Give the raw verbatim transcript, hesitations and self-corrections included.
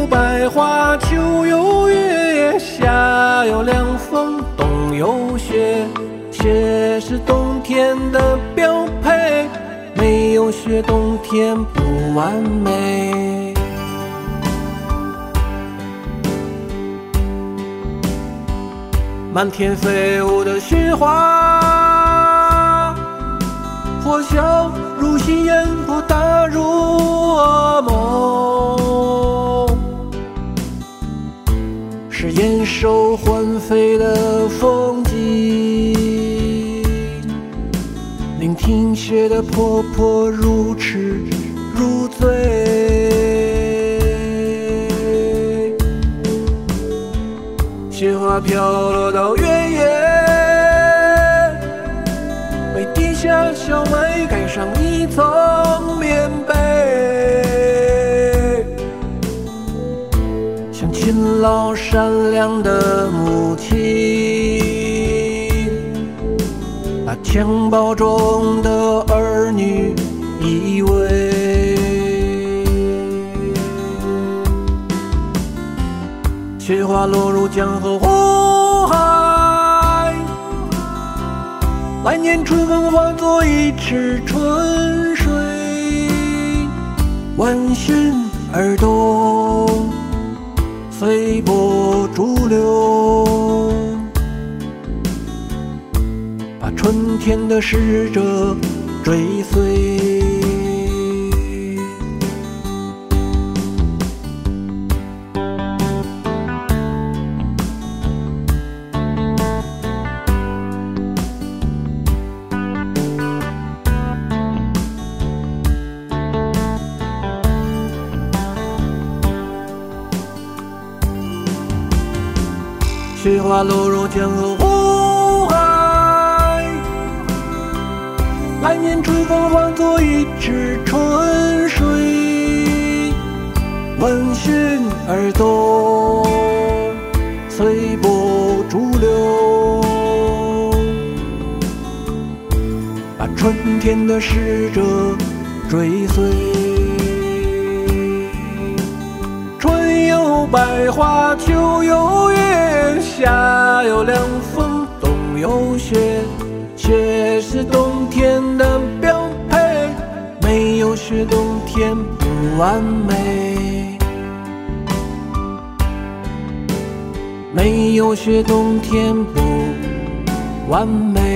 百花，秋有月，夏有凉风，冬有雪。雪是冬天的标配，没有雪冬天不完美。满天飞舞的雪花，或笑如夕烟，或打入噩梦，是燕首环飞的风景，聆听雪的婆婆如痴如醉。雪花飘落到原野，为地下小麦盖上一层棉被，像勤劳善良的母亲，把襁褓中的儿女依偎。雪花落入江河湖海，来年春风化作一池春水，闻讯而动，随波逐流，把春天的使者追随。雪花落入江河湖海，来年春风化作一池春水，闻讯而动，随波逐流，把春天的使者追随。春有百花，秋有月，夏有凉风，冬有雪。雪是冬天的标配，没有雪冬天不完美。没有雪冬天不完美。